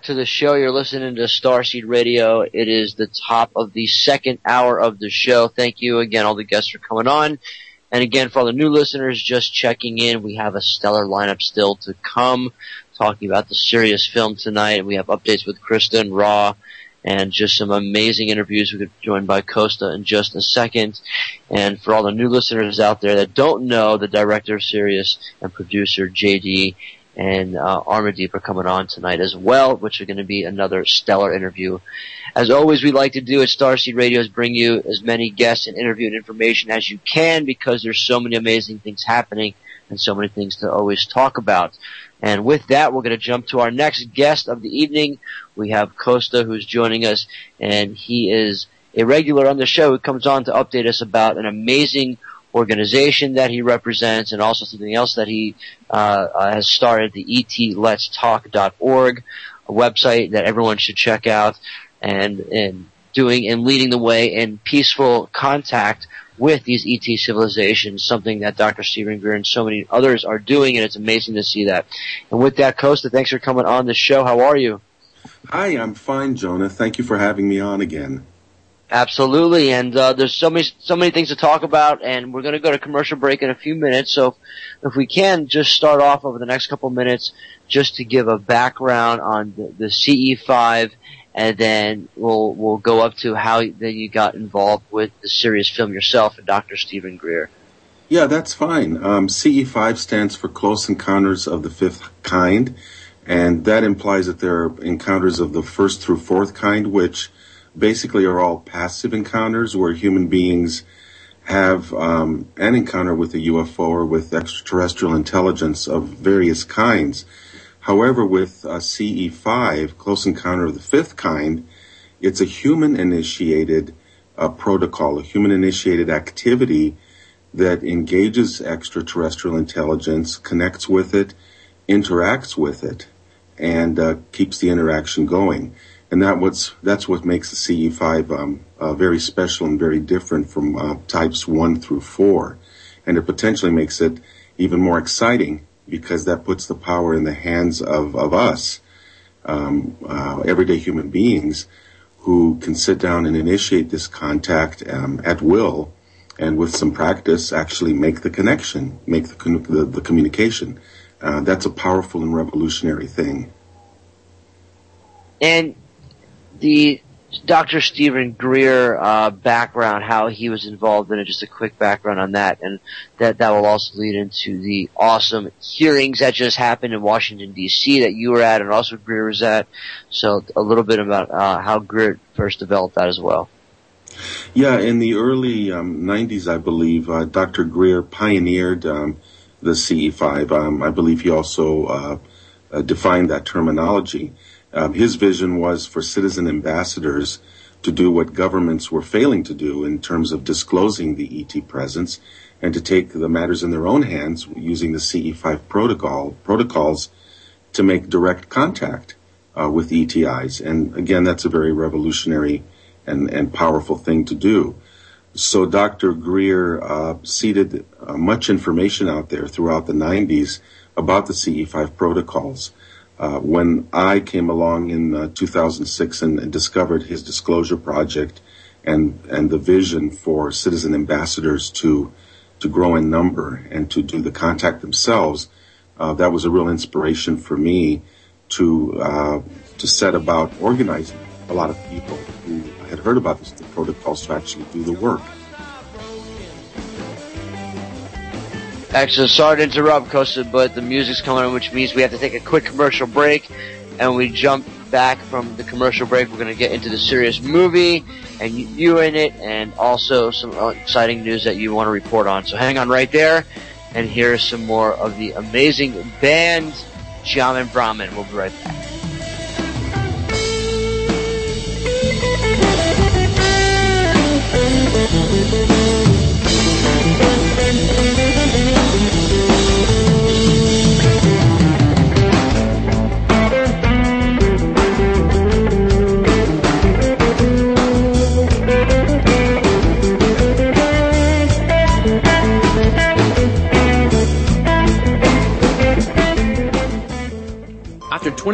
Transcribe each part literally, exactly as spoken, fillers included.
to the show. You're listening to Starseed Radio. It is the top of the second hour of the show. Thank you again, all the guests for coming on. And again, for all the new listeners just checking in, we have a stellar lineup still to come, talking about the Sirius film tonight. We have updates with Krista and Raw, and just some amazing interviews. We'll get joined by Costa in just a second. And for all the new listeners out there that don't know, the director of Sirius and producer J D and uh, Armadeep are coming on tonight as well, which are going to be another stellar interview. As always, we like to do at Starseed Radio is bring you as many guests and interview and information as you can, because there's so many amazing things happening and so many things to always talk about. And with that, we're going to jump to our next guest of the evening. We have Costa, who's joining us, and he is a regular on the show who comes on to update us about an amazing organization that he represents, and also something else that he uh, uh has started, the E T Let's Talk dot org, a website that everyone should check out, and and doing and leading the way in peaceful contact with these E T civilizations, something that Doctor Stephen Greer and so many others are doing, and it's amazing to see that. And with that, Costa, thanks for coming on the show. How are you? Hi, I'm fine, Jonah. Thank you for having me on again. Absolutely, and uh, there's so many so many things to talk about, and we're going to go to commercial break in a few minutes. So, if we can just start off over the next couple minutes, just to give a background on the, the C E five, and then we'll we'll go up to how then you got involved with the Sirius film yourself and Doctor Stephen Greer. Yeah, that's fine. Um, C E five stands for Close Encounters of the Fifth Kind, and that implies that there are encounters of the first through fourth kind, which basically are all passive encounters where human beings have um, an encounter with a U F O or with extraterrestrial intelligence of various kinds. However, with uh, C E five, Close Encounter of the Fifth Kind, it's a human-initiated uh, protocol, a human-initiated activity that engages extraterrestrial intelligence, connects with it, interacts with it, and uh, keeps the interaction going. And that what's, that's what makes the C E five um, uh, very special and very different from uh, types one through four. And it potentially makes it even more exciting because that puts the power in the hands of, of us, um, uh, everyday human beings, who can sit down and initiate this contact um, at will, and with some practice actually make the connection, make the, the, the communication. Uh, that's a powerful and revolutionary thing. And the Doctor Stephen Greer uh, background, how he was involved in it, just a quick background on that, and that that will also lead into the awesome hearings that just happened in Washington, D C that you were at and also Greer was at. So a little bit about uh, how Greer first developed that as well. Yeah, in the early um, nineties, I believe, uh, Doctor Greer pioneered um, the C E five. Um, I believe he also uh, uh, defined that terminology. Um, his vision was for citizen ambassadors to do what governments were failing to do in terms of disclosing the E T presence, and to take the matters in their own hands using the C E five protocol protocols to make direct contact uh, with E T Is. And again, that's a very revolutionary and, and powerful thing to do. So Doctor Greer uh, seeded uh, much information out there throughout the nineties about the C E five protocols. Uh, when I came along in uh, two thousand six and, and discovered his disclosure project and and the vision for citizen ambassadors to to grow in number and to do the contact themselves, uh, that was a real inspiration for me to uh, to set about organizing a lot of people who had heard about this, the protocols to actually do the work. Excellent. Sorry to interrupt, Costa, but the music's coming on, which means we have to take a quick commercial break. And we jump back from the commercial break. We're going to get into the Sirius movie and you in it, and also some exciting news that you want to report on. So hang on right there, and here's some more of the amazing band, Jamin Brahman. We'll be right back. After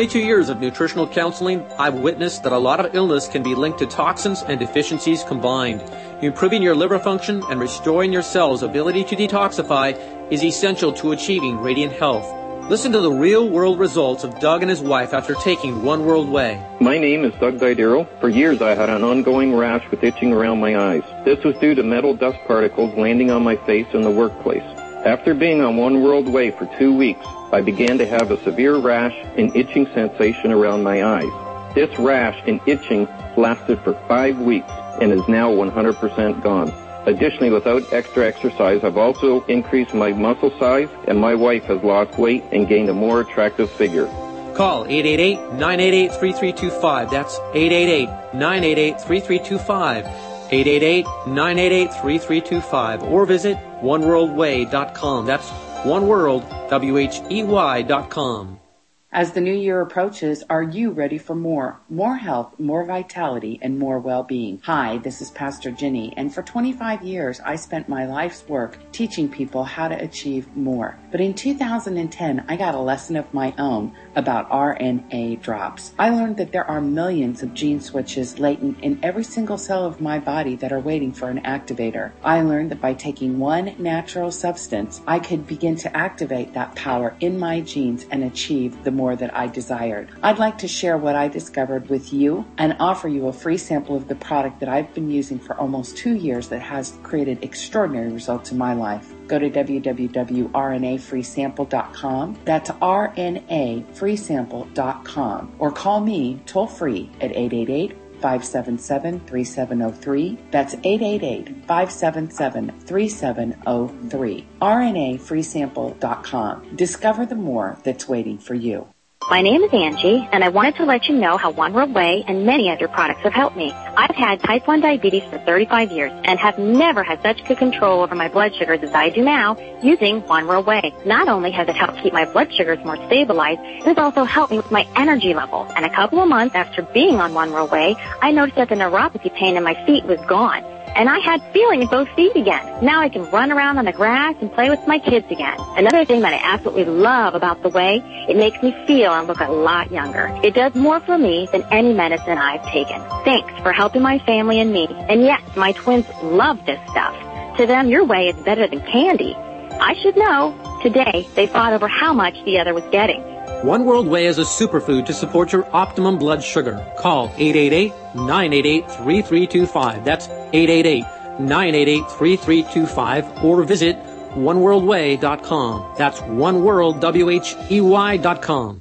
twenty-two years of nutritional counseling, I've witnessed that a lot of illness can be linked to toxins and deficiencies combined. Improving your liver function and restoring your cells' ability to detoxify is essential to achieving radiant health. Listen to the real-world results of Doug and his wife after taking One World Way. My name is Doug Didero. For years I had an ongoing rash with itching around my eyes. This was due to metal dust particles landing on my face in the workplace. After being on One World Way for two weeks, I began to have a severe rash and itching sensation around my eyes. This rash and itching lasted for five weeks and is now one hundred percent gone. Additionally, without extra exercise, I've also increased my muscle size, and my wife has lost weight and gained a more attractive figure. Call eight eight eight, nine eight eight, three three two five. That's eight eight eight, nine eight eight, three three two five. eight eight eight, nine eight eight, three three two five. Or visit one world way dot com. That's one world, W H E Y dot com. As the new year approaches, are you ready for more? More health, more vitality, and more well-being. Hi, this is Pastor Ginny, and for twenty-five years, I spent my life's work teaching people how to achieve more. But in two thousand ten, I got a lesson of my own about R N A drops. I learned that there are millions of gene switches latent in every single cell of my body that are waiting for an activator. I learned that by taking one natural substance, I could begin to activate that power in my genes and achieve the more that I desired. I'd like to share what I discovered with you and offer you a free sample of the product that I've been using for almost two years that has created extraordinary results in my life. Go to w w w dot r n a free sample dot com. That's R N A free sample dot com. Or call me toll free at eight eight eight, five seven seven, three seven zero three. That's eight eight eight, five seven seven, three seven zero three. R N A free sample dot com. Discover the more that's waiting for you. My name is Angie, and I wanted to let you know how One World Way and many other products have helped me. I've had type one diabetes for thirty-five years and have never had such good control over my blood sugars as I do now using One World Way. Not only has it helped keep my blood sugars more stabilized, it has also helped me with my energy level. And a couple of months after being on One World Way, I noticed that the neuropathy pain in my feet was gone. And I had feeling in both feet again. Now I can run around on the grass and play with my kids again. Another thing that I absolutely love about the Way, it makes me feel and look a lot younger. It does more for me than any medicine I've taken. Thanks for helping my family and me. And yes, my twins love this stuff. To them, your Way is better than candy. I should know. Today, they fought over how much the other was getting. One World Way is a superfood to support your optimum blood sugar. Call eight eight eight, nine eight eight, three three two five. That's eight eight eight, nine eight eight, three three two five. Or visit one world way dot com. That's one world, W H E Y dot com.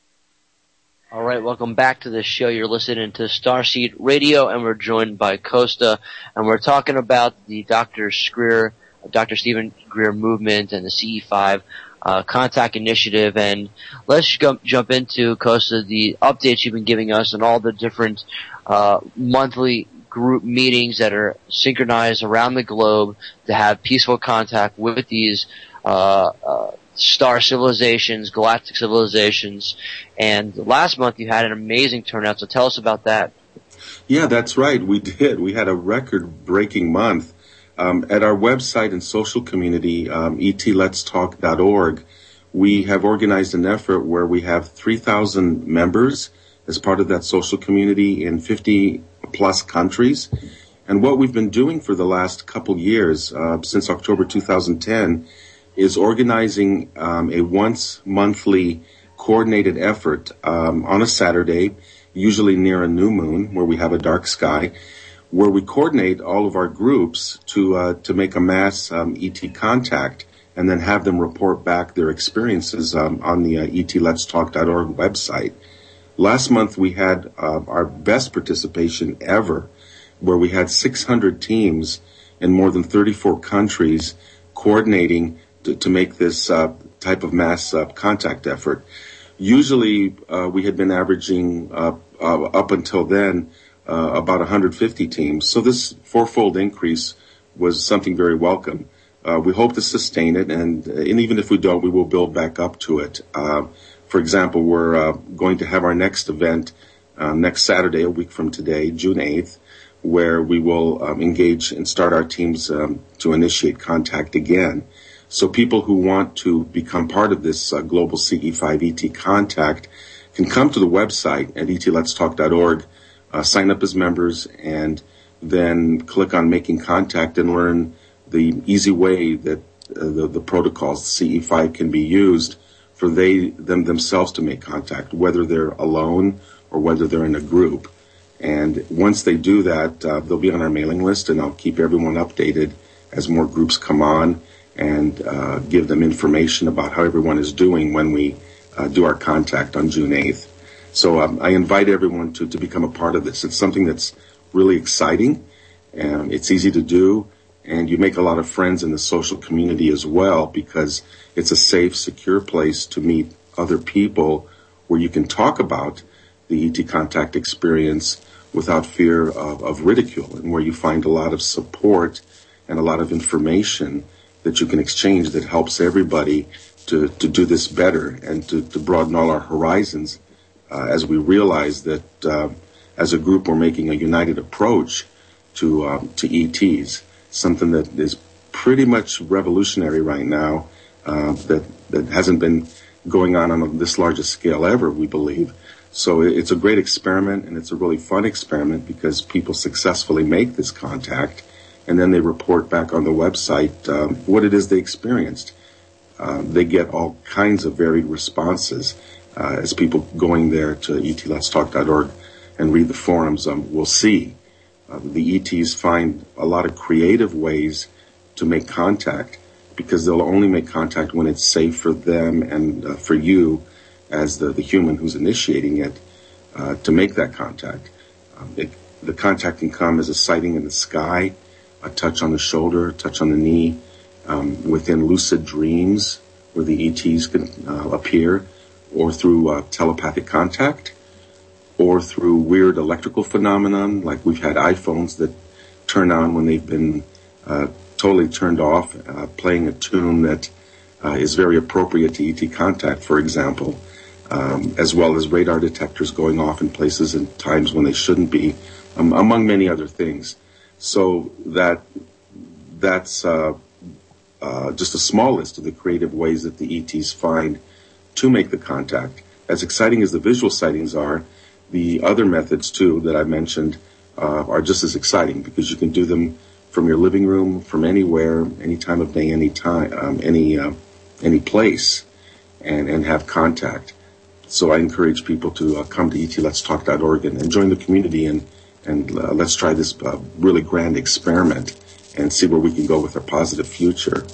All right, welcome back to the show. You're listening to Starseed Radio, and we're joined by Costa, and we're talking about the Doctor Greer, Doctor Stephen Greer movement and the C E five Uh, contact initiative. And let's jump, jump into, Costa, the updates you've been giving us and all the different uh, monthly group meetings that are synchronized around the globe to have peaceful contact with these uh, uh, star civilizations, galactic civilizations. And last month you had an amazing turnout, so tell us about that. Yeah, that's right. We did. We had a record-breaking month. Um, at our website and social community, um, e t lets talk dot org, we have organized an effort where we have three thousand members as part of that social community in fifty plus countries. And what we've been doing for the last couple years, uh, since October two thousand ten, is organizing um, a once monthly coordinated effort um, on a Saturday, usually near a new moon where we have a dark sky, where we coordinate all of our groups to uh, to make a mass um, E T contact and then have them report back their experiences um, on the uh, e t lets talk dot org website. Last month we had uh, our best participation ever, where we had six hundred teams in more than thirty-four countries coordinating to, to make this uh, type of mass uh, contact effort. Usually uh, we had been averaging uh, uh, up until then Uh, about one hundred fifty teams. So this fourfold increase was something very welcome. Uh, we hope to sustain it, and, and even if we don't, we will build back up to it. Uh, for example, we're uh, going to have our next event uh, next Saturday, a week from today, June eighth, where we will um, engage and start our teams um, to initiate contact again. So people who want to become part of this uh, global C E five E T contact can come to the website at e t lets talk dot org, uh, sign up as members, and then click on Making Contact and learn the easy way that uh, the, the protocols, C E five, can be used for they them themselves to make contact, whether they're alone or whether they're in a group. And once they do that, uh, they'll be on our mailing list, and I'll keep everyone updated as more groups come on and uh, give them information about how everyone is doing when we uh, do our contact on June eighth. So um, I invite everyone to, to become a part of this. It's something that's really exciting, and it's easy to do, and you make a lot of friends in the social community as well, because it's a safe, secure place to meet other people where you can talk about the E T contact experience without fear of, of ridicule, and where you find a lot of support and a lot of information that you can exchange that helps everybody to, to do this better and to, to broaden all our horizons uh, as we realize that uh, as a group we're making a united approach to um, to E Ts, something that is pretty much revolutionary right now, uh, that, that hasn't been going on on this large a scale ever, we believe. So it's a great experiment, and it's a really fun experiment because people successfully make this contact, and then they report back on the website um, what it is they experienced. Uh, they get all kinds of varied responses uh, as people going there to e t lets talk dot org and read the forums um, will see. Uh, the E Ts find a lot of creative ways to make contact because they'll only make contact when it's safe for them and uh, for you as the, the human who's initiating it, uh, to make that contact. Um, it, the contact can come as a sighting in the sky, a touch on the shoulder, a touch on the knee, um, within lucid dreams where the E Ts can uh, appear, or through uh, telepathic contact, or through weird electrical phenomenon, like we've had iPhones that turn on when they've been uh, totally turned off, uh, playing a tune that uh, is very appropriate to E T contact, for example. Um, as well as radar detectors going off in places and times when they shouldn't be, um, among many other things. So that that's uh, uh, just a small list of the creative ways that the E Ts find to make the contact. As exciting as the visual sightings are, the other methods, too, that I mentioned uh, are just as exciting because you can do them from your living room, from anywhere, any time of day, any time, um, any uh, any place, and, and have contact. So I encourage people to uh, come to e t lets talk dot org and, and join the community, and, and uh, let's try this uh, really grand experiment and see where we can go with our positive future.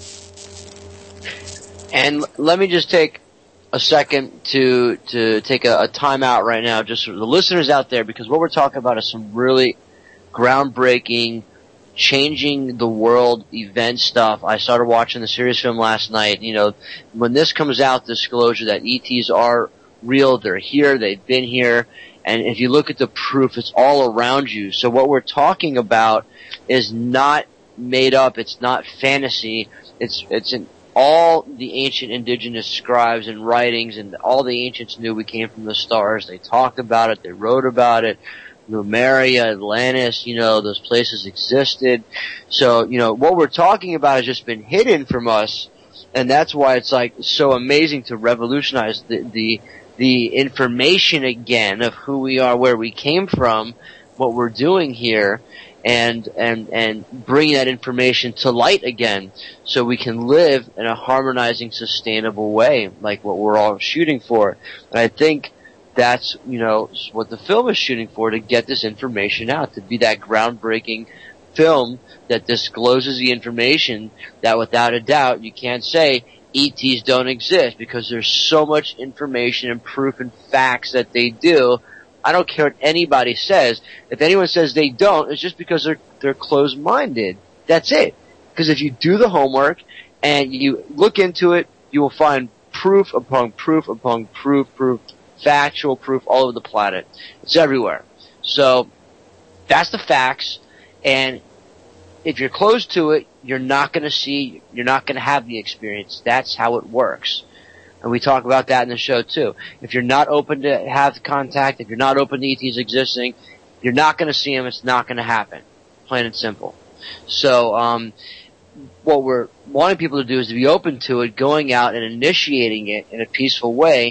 And let me just take a second to to take a, a time out right now, just for the listeners out there, because what we're talking about is some really groundbreaking, changing the world event stuff. I started watching the series film last night. You know, when this comes out, disclosure that E Ts are real, they're here, they've been here, and if you look at the proof, it's all around you. So what we're talking about is not made up, it's not fantasy, it's it's in all the ancient indigenous scribes and writings, and all the ancients knew we came from the stars. They talked about it, they wrote about it. Numeria, Atlantis, you know, those places existed. So, you know, what we're talking about has just been hidden from us, and that's why it's like so amazing to revolutionize the the the information again of who we are, where we came from, what we're doing here, and and and bring that information to light again, so we can live in a harmonizing, sustainable way, like what we're all shooting for. And I think that's, you know, what the film is shooting for, to get this information out, to be that groundbreaking film that discloses the information that without a doubt you can't say E Ts don't exist, because there's so much information and proof and facts that they do. I don't care what anybody says. If anyone says they don't, it's just because they're they're closed-minded. That's it. Because if you do the homework and you look into it, you will find proof upon proof upon proof, proof, factual proof all over the planet. It's everywhere. So that's the facts, and if you're closed to it, you're not going to see, you're not going to have the experience. That's how it works. And we talk about that in the show too. If you're not open to have contact, if you're not open to E Ts existing, you're not going to see them. It's not going to happen. Plain and simple. So, um, what we're wanting people to do is to be open to it, going out and initiating it in a peaceful way,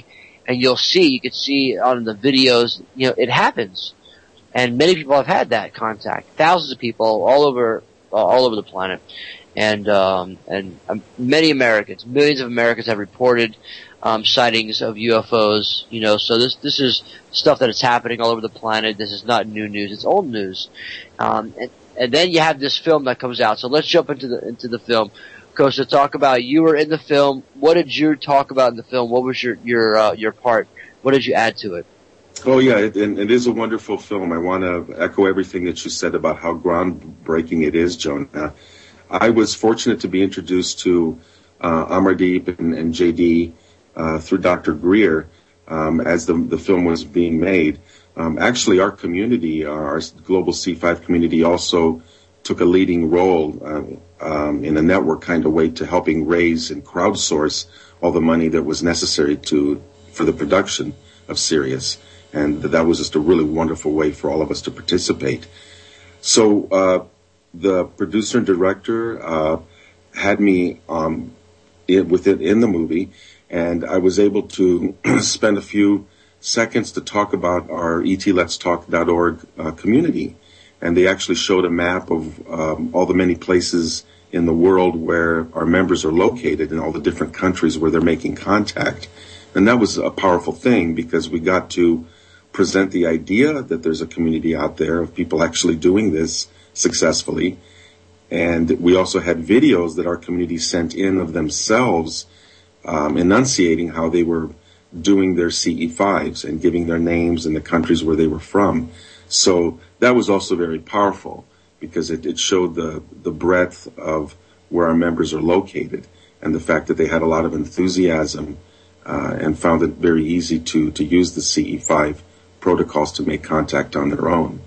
and you'll see, you can see on the videos, you know, it happens. And many people have had that contact. Thousands of people all over, uh, all over the planet. And, um, and um, many Americans, millions of Americans have reported, um, sightings of U F Os, you know, so this, this is stuff that is happening all over the planet. This is not new news. It's old news. Um, and, and then you have this film that comes out. So let's jump into the, into the film. Coach, to talk about, you were in the film. What did you talk about in the film? What was your, your, uh, your part? What did you add to it? Oh, yeah, it, and it is a wonderful film. I want to echo everything that you said about how groundbreaking it is, Jonah. I was fortunate to be introduced to uh, Amardeep and, and J D uh, through Doctor Greer um, as the, the film was being made. Um, actually, our community, our global C five community, also took a leading role uh, um, in a network kind of way to helping raise and crowdsource all the money that was necessary to for the production of Sirius. And that was just a really wonderful way for all of us to participate. So uh, the producer and director uh, had me um, in, with it in the movie, and I was able to spend a few seconds to talk about our E T Let's Talk dot org uh, community. And they actually showed a map of um, all the many places in the world where our members are located in all the different countries where they're making contact. And that was a powerful thing because we got to present the idea that there's a community out there of people actually doing this successfully. And we also had videos that our community sent in of themselves um, enunciating how they were doing their C E fives and giving their names and the countries where they were from. So that was also very powerful because it, it showed the, the breadth of where our members are located and the fact that they had a lot of enthusiasm uh, and found it very easy to, to use the C E five protocols to make contact on their own.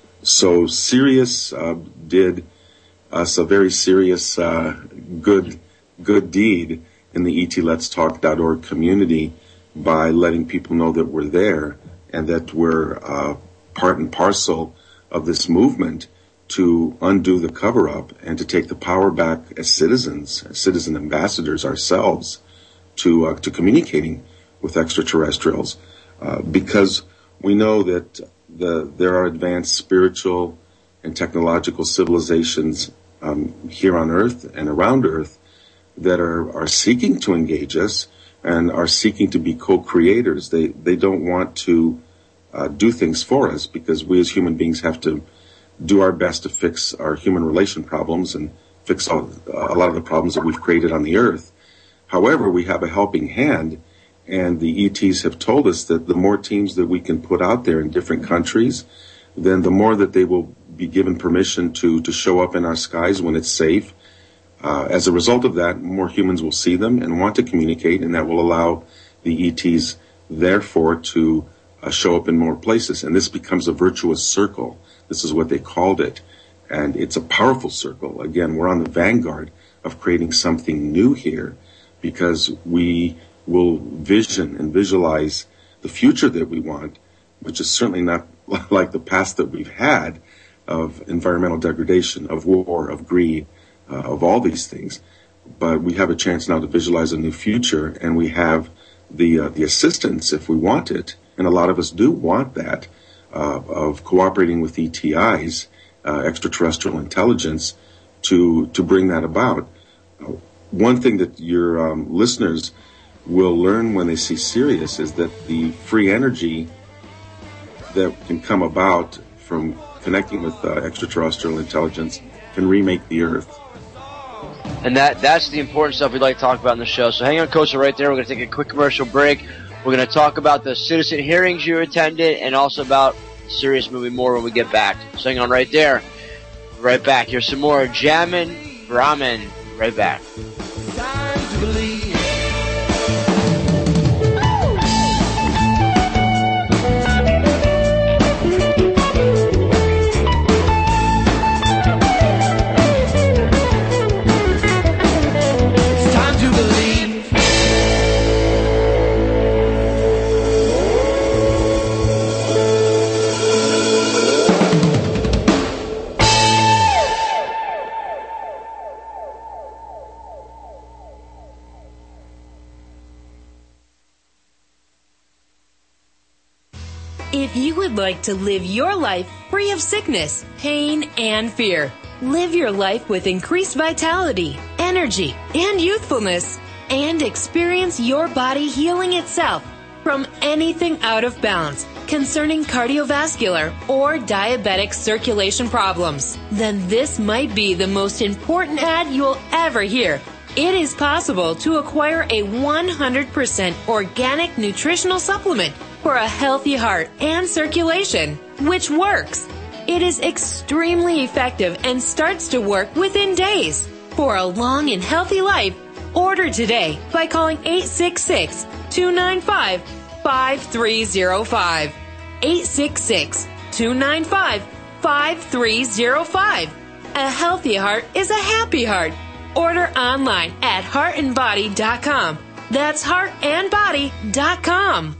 So Sirius uh, did us a very serious uh, good good deed in the E T Let's Talk dot org community by letting people know that we're there and that we're uh, part and parcel of this movement to undo the cover-up and to take the power back as citizens, as citizen ambassadors ourselves, to uh, to communicating with extraterrestrials, uh, because we know that the there are advanced spiritual and technological civilizations um, here on Earth and around Earth that are, are seeking to engage us and are seeking to be co-creators. They they don't want to uh, do things for us because we as human beings have to do our best to fix our human relation problems and fix all, a lot of the problems that we've created on the Earth. However, we have a helping hand, and the E Ts have told us that the more teams that we can put out there in different countries, then the more that they will be given permission to, to show up in our skies when it's safe. Uh, as a result of that, more humans will see them and want to communicate, and that will allow the E Ts, therefore, to uh, show up in more places. And this becomes a virtuous circle. This is what they called it. And it's a powerful circle. Again, we're on the vanguard of creating something new here because we will vision and visualize the future that we want, which is certainly not like the past that we've had of environmental degradation, of war, of greed, uh, of all these things. But we have a chance now to visualize a new future, and we have the uh, the assistance, if we want it, and a lot of us do want that, uh, of cooperating with E T Is, uh, extraterrestrial intelligence, to to bring that about. Uh, one thing that your um, listeners will learn when they see Sirius is that the free energy that can come about from connecting with uh, extraterrestrial intelligence can remake the Earth. And that that's the important stuff we'd like to talk about in the show. So hang on, Coach, right there. We're going to take a quick commercial break. We're going to talk about the citizen hearings you attended and also about Sirius moving more when we get back. So hang on right there. Right back. Here's some more Jammin' Brahmin. Right back. Time to believe. would like to live your life free of sickness, pain, and fear. Live your life with increased vitality, energy, and youthfulness, and experience your body healing itself from anything out of balance concerning cardiovascular or diabetic circulation problems. Then this might be the most important ad you'll ever hear. It is possible to acquire a one hundred percent organic nutritional supplement for a healthy heart and circulation, which works. It is extremely effective and starts to work within days. For a long and healthy life, order today by calling eight six six, two nine five, five three zero five. eight six six, two nine five, five three zero five. A healthy heart is a happy heart. Order online at heart and body dot com. That's heart and body dot com.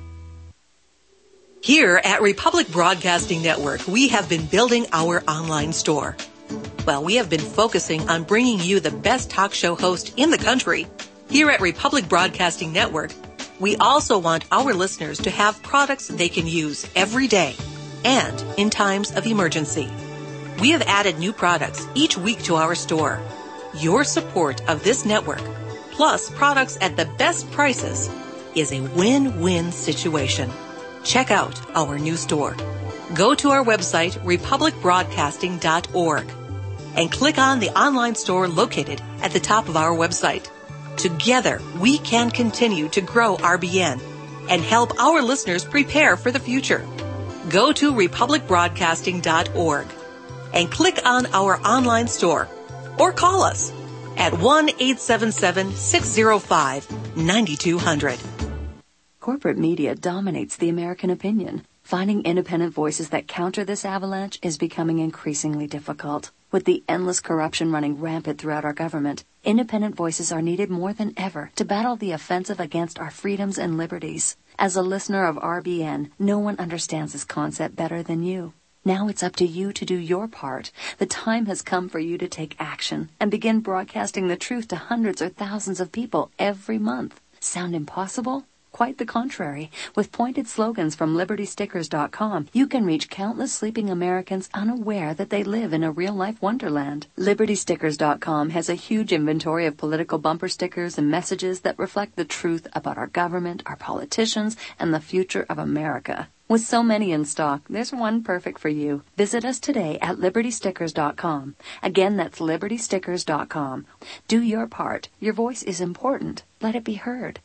Here at Republic Broadcasting Network, we have been building our online store. Well, we have been focusing on bringing you the best talk show host in the country. Here at Republic Broadcasting Network, we also want our listeners to have products they can use every day and in times of emergency. We have added new products each week to our store. Your support of this network, plus products at the best prices, is a win-win situation. Check out our new store. Go to our website, republic broadcasting dot org, and click on the online store located at the top of our website. Together, we can continue to grow R B N and help our listeners prepare for the future. Go to republic broadcasting dot org and click on our online store or call us at one eight seven seven, six zero five, nine two zero zero. Corporate media dominates the American opinion. Finding independent voices that counter this avalanche is becoming increasingly difficult. With the endless corruption running rampant throughout our government, independent voices are needed more than ever to battle the offensive against our freedoms and liberties. As a listener of R B N, no one understands this concept better than you. Now it's up to you to do your part. The time has come for you to take action and begin broadcasting the truth to hundreds or thousands of people every month. Sound impossible? Quite the contrary. With pointed slogans from liberty stickers dot com, you can reach countless sleeping Americans unaware that they live in a real-life wonderland. liberty stickers dot com has a huge inventory of political bumper stickers and messages that reflect the truth about our government, our politicians, and the future of America. With so many in stock, there's one perfect for you. Visit us today at liberty stickers dot com. Again, that's liberty stickers dot com. Do your part. Your voice is important. Let it be heard.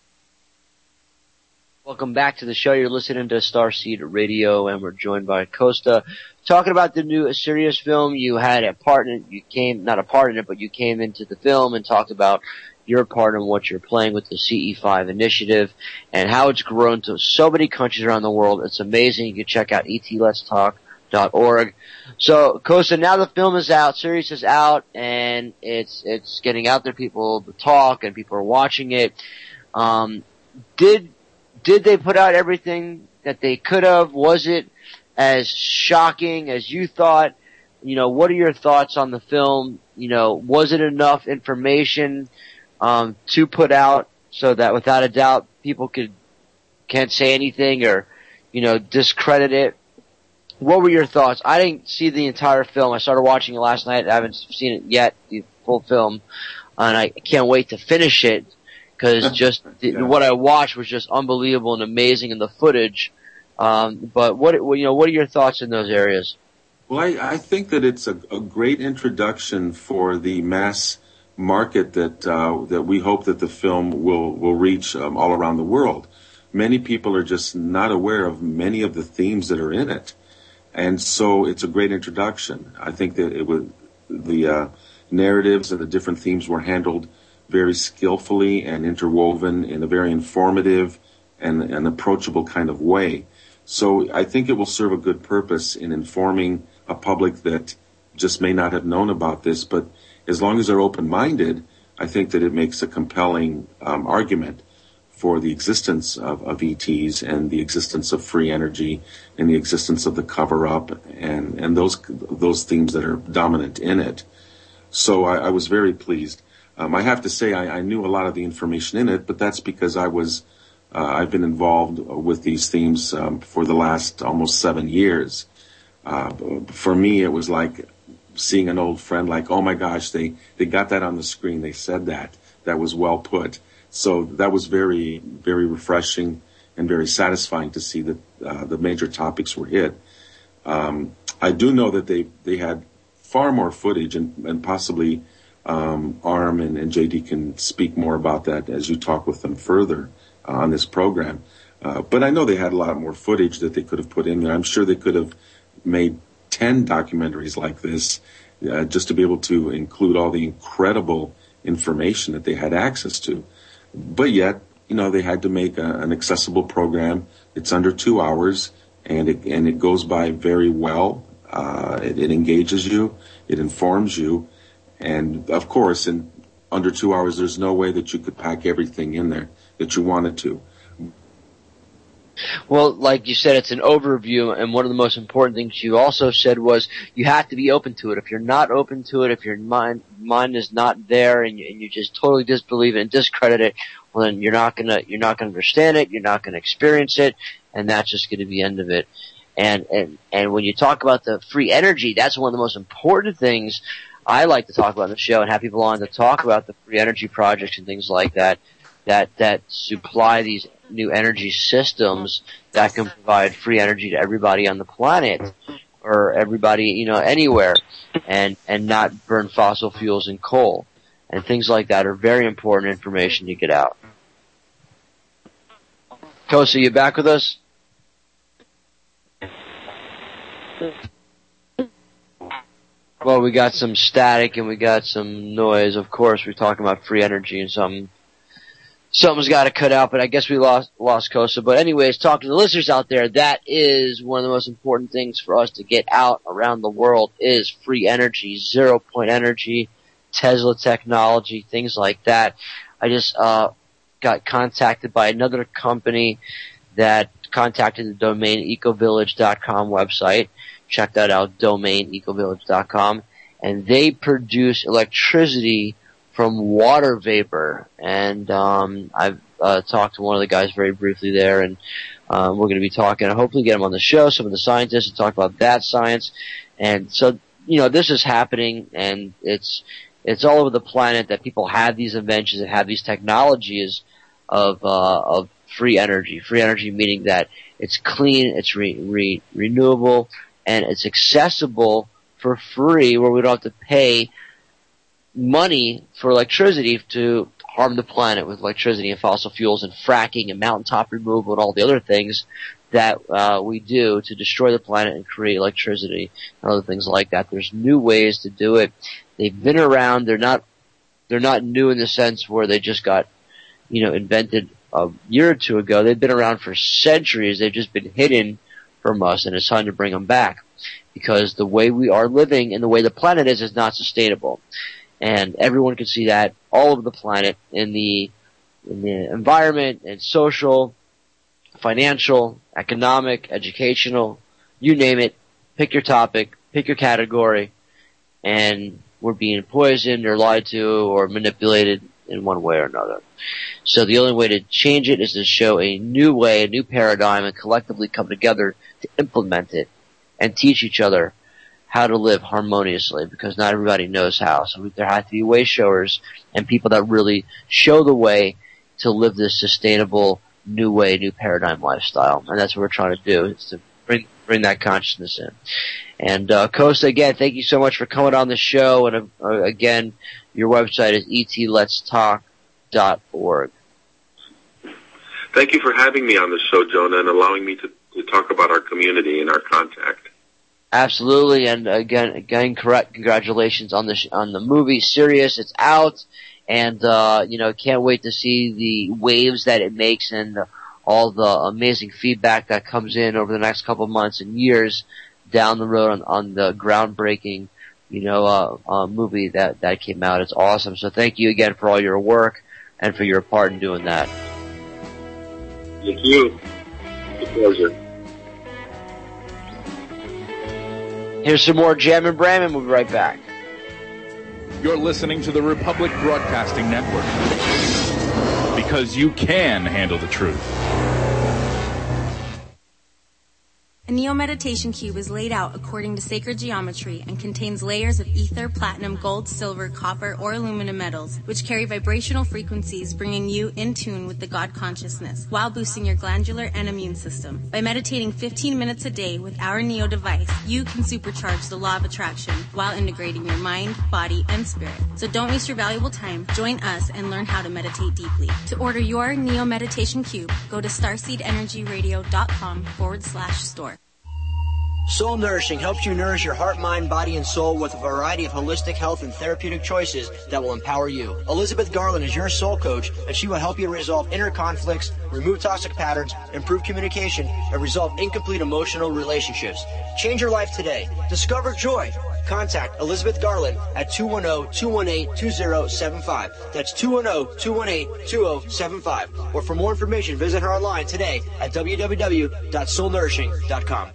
Welcome back to the show. You're listening to Starseed Radio, and we're joined by Costa, talking about the new Sirius film. You had a part in it. You came, not a part in it, but you came into the film and talked about your part in what you're playing with the C E five initiative and how it's grown to so many countries around the world. It's amazing. You can check out e t lets talk dot org. So, Costa, now the film is out, Sirius is out, and it's it's getting out there. People talk, and people are watching it. Um, did Did they put out everything that they could have? Was it as shocking as you thought? You know, what are your thoughts on the film? You know, was it enough information um, to put out so that without a doubt people could can't say anything or, you know, discredit it? What were your thoughts? I didn't see the entire film. I started watching it last night. I haven't seen it yet, the full film, and I can't wait to finish it. Because just the, yeah. what I watched was just unbelievable and amazing in the footage. Um, but what you know, what are your thoughts in those areas? Well, I, I think that it's a, a great introduction for the mass market that uh, that we hope that the film will will reach um, all around the world. Many people are just not aware of many of the themes that are in it, and so it's a great introduction. I think that it was the uh, narratives and the different themes were handled very skillfully and interwoven in a very informative and an approachable kind of way. So I think it will serve a good purpose in informing a public that just may not have known about this, but as long as they're open-minded, I think that it makes a compelling um, argument for the existence of, of E Ts and the existence of free energy and the existence of the cover-up and, and those those themes that are dominant in it. So I, I was very pleased. Um, I have to say I, I knew a lot of the information in it, but that's because I was Uh, I've been involved with these themes um, for the last almost seven years. Uh, for me, it was like seeing an old friend, like, oh my gosh, they, they got that on the screen. They said that. That was well put. So that was very, very refreshing and very satisfying to see that uh, the major topics were hit. Um, I do know that they, they had far more footage, and, and possibly um, Arm and, and J D can speak more about that as you talk with them further uh, on this program. Uh, but I know they had a lot more footage that they could have put in there. I'm sure they could have made ten documentaries like this uh, just to be able to include all the incredible information that they had access to. But yet, you know, they had to make a, an accessible program. It's under two hours, and it, and it goes by very well. Uh, it, it engages you, it informs you, and of course, in under two hours, there's no way that you could pack everything in there that you wanted to. Well, like you said, it's an overview, and one of the most important things you also said was you have to be open to it. If you're not open to it, if your mind mind is not there, and you, and you just totally disbelieve it and discredit it, well, then you're not gonna you're not gonna understand it, you're not gonna experience it, and that's just gonna be the end of it. And and and when you talk about the free energy, that's one of the most important things I like to talk about on the show, and have people on to talk about the free energy projects and things like that, that that supply these new energy systems that can provide free energy to everybody on the planet, or everybody, you know, anywhere, and and not burn fossil fuels and coal, and things like that are very important information to get out. Kosa, you back with us? Well, we got some static and we got some noise. Of course, we're talking about free energy and something. Something's got to cut out, but I guess we lost lost Kosa. But anyways, talking to the listeners out there, that is one of the most important things for us to get out around the world is free energy, zero point energy, Tesla technology, things like that. I just uh got contacted by another company that contacted the domain ecovillage dot com website. Check that out, domain ecovillage dot com, and they produce electricity from water vapor, and um, I've uh, talked to one of the guys very briefly there, and um, we're going to be talking, and hopefully get them on the show, some of the scientists, and talk about that science. And so, you know, this is happening, and it's it's all over the planet that people have these inventions and have these technologies of uh, of free energy. Free energy meaning that it's clean, it's re- re- renewable, and it's accessible for free, where we don't have to pay money for electricity to harm the planet with electricity and fossil fuels and fracking and mountaintop removal and all the other things that uh, we do to destroy the planet and create electricity and other things like that. There's new ways to do it. They've been around. They're not they're not new in the sense where they just got, you know, invented a year or two ago. They've been around for centuries. They've just been hidden from us, and it's time to bring them back, because the way we are living and the way the planet is is not sustainable. And everyone can see that all over the planet, in the in the environment and social, financial, economic, educational, you name it. Pick your topic, pick your category, and we're being poisoned or lied to or manipulated in one way or another. So the only way to change it is to show a new way, a new paradigm, and collectively come together to implement it and teach each other how to live harmoniously, because not everybody knows how. So there have to be way showers and people that really show the way to live this sustainable new way, new paradigm lifestyle. And that's what we're trying to do, is to bring bring that consciousness in. And uh Kosa, again, thank you so much for coming on the show. And uh, again, your website is e t lets talk dot org. Thank you for having me on the show, Jonah, and allowing me to, to talk about our community and our contact. Absolutely, and again, again, correct. Congratulations on the sh- on the movie Sirius. It's out, and uh, you know, can't wait to see the waves that it makes and uh, all the amazing feedback that comes in over the next couple of months and years down the road on, on the groundbreaking, you know, uh, uh, movie that that came out. It's awesome. So thank you again for all your work and for your part in doing that. Thank you. It's a pleasure. Here's some more Jam and Bram, and we'll be right back. You're listening to the Republic Broadcasting Network. because you can handle the truth. A Neo Meditation Cube is laid out according to sacred geometry and contains layers of ether, platinum, gold, silver, copper, or aluminum metals, which carry vibrational frequencies bringing you in tune with the God consciousness while boosting your glandular and immune system. By meditating fifteen minutes a day with our Neo device, you can supercharge the law of attraction while integrating your mind, body, and spirit. So don't waste your valuable time. Join us and learn how to meditate deeply. To order your Neo Meditation Cube, go to starseedenergyradio.com forward slash store. Soul Nourishing helps you nourish your heart, mind, body, and soul with a variety of holistic health and therapeutic choices that will empower you. Elizabeth Garland is your soul coach, and she will help you resolve inner conflicts, remove toxic patterns, improve communication, and resolve incomplete emotional relationships. Change your life today. Discover joy. Contact Elizabeth Garland at two one zero, two one eight, two zero seven five. That's two one zero, two one eight, two zero seven five. Or for more information, visit her online today at w w w dot soul nourishing dot com.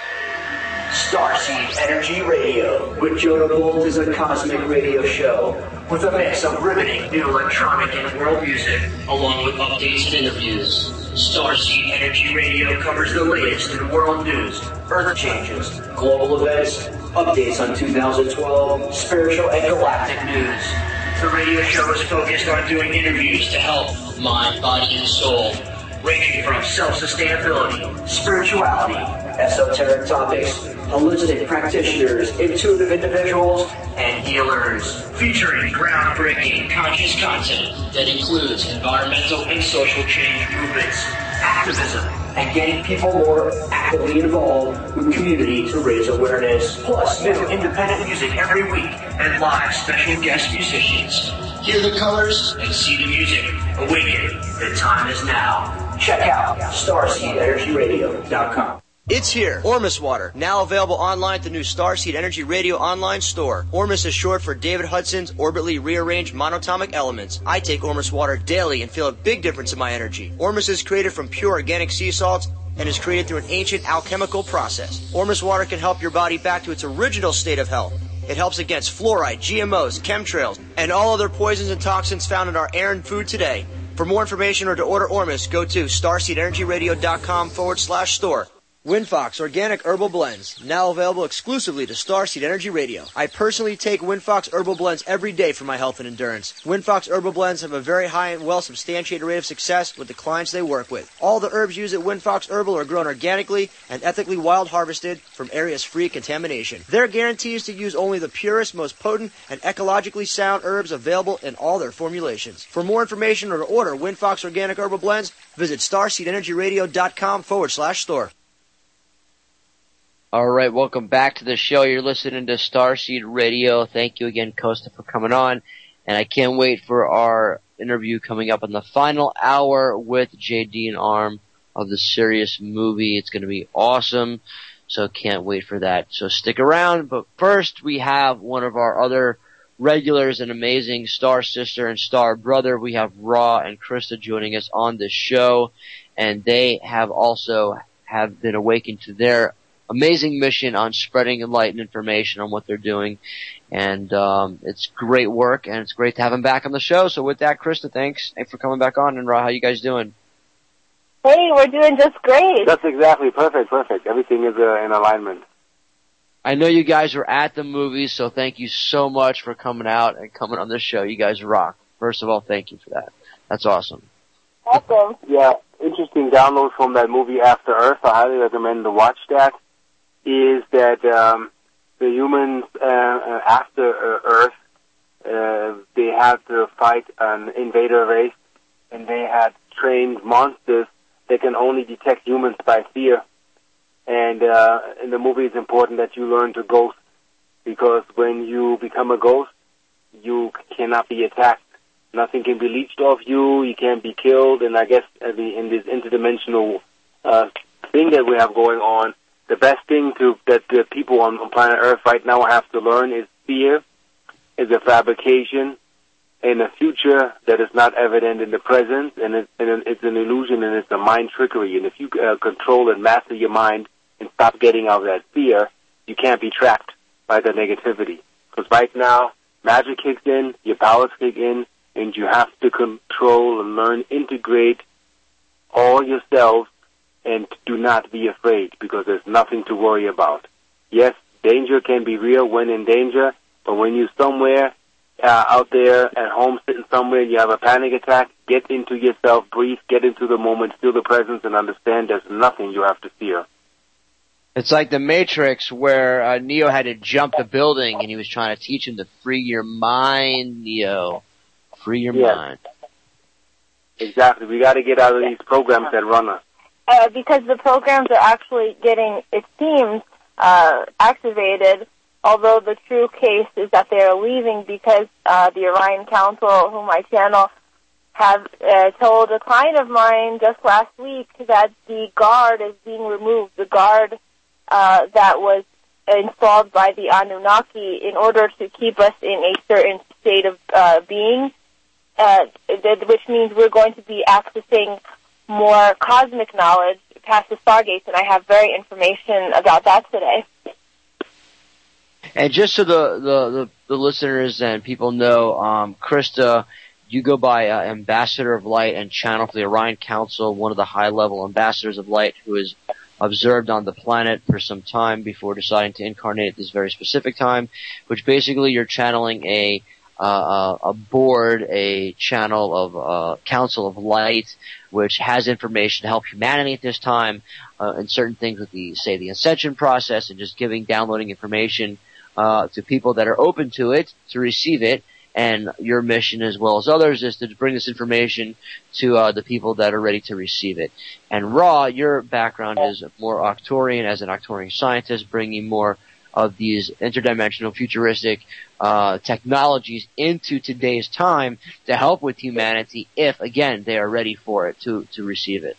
Starseed Energy Radio with Jonah Bolt is a cosmic radio show with a mix of riveting new electronic and world music, along with updates and interviews. Starseed Energy Radio covers the latest in world news, earth changes, global events, updates on two thousand twelve, spiritual and galactic news. The radio show is focused on doing interviews to help mind, body, and soul, ranging from self-sustainability, spirituality, esoteric topics, holistic practitioners, intuitive individuals, and healers. Featuring groundbreaking conscious content that includes environmental and social change movements, activism, and getting people more actively involved with community to raise awareness. Plus new independent music every week and live special guest musicians. Hear the colors and see the music. Awaken. The time is now. Check out starseed energy radio dot com. It's here, Ormus Water, now available online at the new Starseed Energy Radio online store. Ormus is short for David Hudson's orbitally rearranged monatomic elements. I take Ormus Water daily and feel a big difference in my energy. Ormus is created from pure organic sea salts and is created through an ancient alchemical process. Ormus Water can help your body back to its original state of health. It helps against fluoride, G M Os, chemtrails, and all other poisons and toxins found in our air and food today. For more information or to order Ormus, go to starseedenergyradio.com forward slash store. Winfox Organic Herbal Blends, now available exclusively to Starseed Energy Radio. I personally take Winfox Herbal Blends every day for my health and endurance. Winfox Herbal Blends have a very high and well-substantiated rate of success with the clients they work with. All the herbs used at Winfox Herbal are grown organically and ethically wild harvested from areas free of contamination. Their guarantee is to use only the purest, most potent, and ecologically sound herbs available in all their formulations. For more information or to order Winfox Organic Herbal Blends, visit starseedenergyradio.com forward slash store. All right, welcome back to the show. You're listening to Starseed Radio. Thank you again, Costa, for coming on. And I can't wait for our interview coming up in the final hour with J D and Arm of the Sirius movie. It's going to be awesome, so can't wait for that. So stick around. But first, we have one of our other regulars, an amazing star sister and star brother. We have Ra and Krista joining us on the show, and they have also have been awakened to their amazing mission on spreading enlightened information on what they're doing. And um it's great work, and it's great to have them back on the show. So with that, Krista, thanks. Thanks for coming back on. And Ra, how you guys doing? Hey, we're doing just great. That's exactly perfect, perfect. Everything is uh, in alignment. I know you guys were at the movies, so thank you so much for coming out and coming on this show. You guys rock. First of all, thank you for that. That's awesome. Awesome. Yeah, interesting download from that movie After Earth. I highly recommend to watch that. Is that um, the humans uh, after uh, Earth, uh, they had to fight an invader race, and they had trained monsters that can only detect humans by fear. And uh, in the movie, it's important that you learn to ghost, because when you become a ghost, you cannot be attacked. Nothing can be leached off you. You can't be killed. And I guess in this interdimensional uh, thing that we have going on, the best thing to that the people on, on planet Earth right now have to learn is fear is a fabrication in a future that is not evident in the present, and, it, and it's an illusion, and it's a mind trickery. And if you uh, control and master your mind and stop getting out of that fear, you can't be trapped by the negativity. Because right now, magic kicks in, your powers kick in, and you have to control and learn, integrate all yourself, and do not be afraid, because there's nothing to worry about. Yes, danger can be real when in danger, but when you're somewhere uh, out there at home, sitting somewhere, and you have a panic attack, get into yourself, breathe, get into the moment, feel the presence, and understand there's nothing you have to fear. It's like the Matrix, where uh, Neo had to jump the building, and he was trying to teach him to free your mind, Neo. Free your yes. mind. Exactly. We got to get out of these programs that run us. Uh, because the programs are actually getting, it seems, uh, activated, although the true case is that they are leaving because uh, the Orion Council, whom I channel, have uh, told a client of mine just last week that the guard is being removed, the guard uh, that was installed by the Anunnaki in order to keep us in a certain state of uh, being, uh, which means we're going to be accessing more cosmic knowledge past the stargates, and I have very information about that today. And just so the, the, the, the listeners and people know, um, Krista, you go by uh, Ambassador of Light and channel for the Orion Council, one of the high-level ambassadors of light who is observed on the planet for some time before deciding to incarnate at this very specific time, which basically you're channeling a uh, a board, a channel of uh, Council of Light, which has information to help humanity at this time uh, in certain things with the, say, the ascension process, and just giving, downloading information uh, to people that are open to it, to receive it. And your mission, as well as others, is to bring this information to uh, the people that are ready to receive it. And Ra, your background is more Arcturian, as an Arcturian scientist, bringing more of these interdimensional, futuristic uh technologies into today's time to help with humanity if, again, they are ready for it, to, to receive it.